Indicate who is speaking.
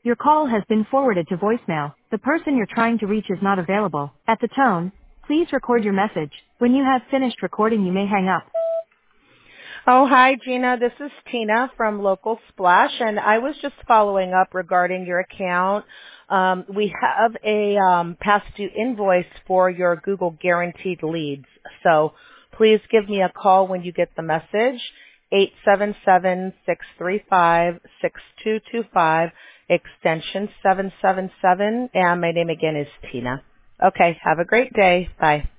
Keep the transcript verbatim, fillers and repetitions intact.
Speaker 1: Your call has been forwarded to voicemail. The person you're trying to reach is not available. At the tone, please record your message. When you have finished recording, you may hang up.
Speaker 2: Oh, hi, Gina. This is Tina from Local Splash, and I was just following up regarding your account. Um, we have a um, past due invoice for your Google Guaranteed Leads. So please give me a call when you get the message, eight seven seven, six three five, six two two five, extension seven seven seven, and my name again is Tina. Okay, have a great day. Bye.